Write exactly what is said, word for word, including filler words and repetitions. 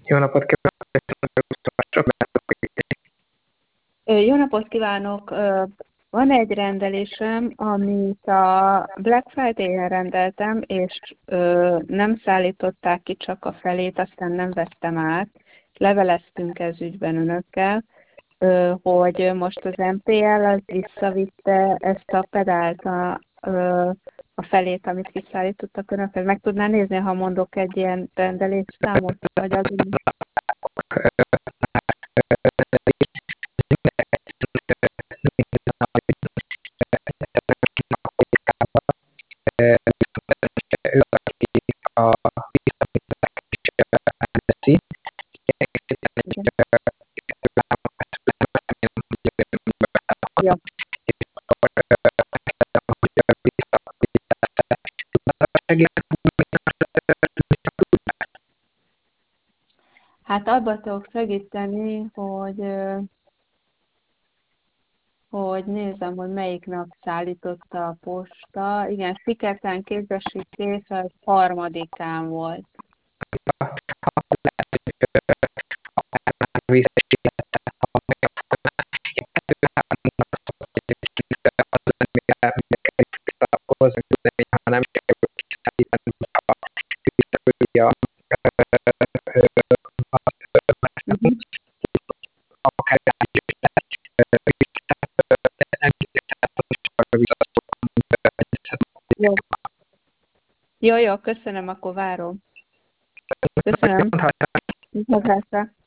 Jó napot kívánok! Ö, Jó napot kívánok! Ö, Van egy rendelésem, amit a Black Friday-en rendeltem, és ö, nem szállították ki csak a felét, aztán nem vettem át. Leveleztünk ez ügyben önökkel, ö, hogy most az em pé el az visszavitte ezt a pedált, a, ö, a felét, amit kiszállítottak önökhez. Meg tudná nézni, ha mondok egy ilyen rendelésszámot, vagy adunk? Ő, aki a visszafizetést Igen. Ja. Hát abba tudok segíteni, hogy, ö, hogy nézem, hogy melyik nap szállította a posta. Igen, Siketán kézbesítés az harmadikán volt. ha nem sikerül kiszállítani, visszaküldi a Uh-huh. akár Jó. Jó, jó, köszönöm, akkor várom. Köszönöm. Viszontlátásra.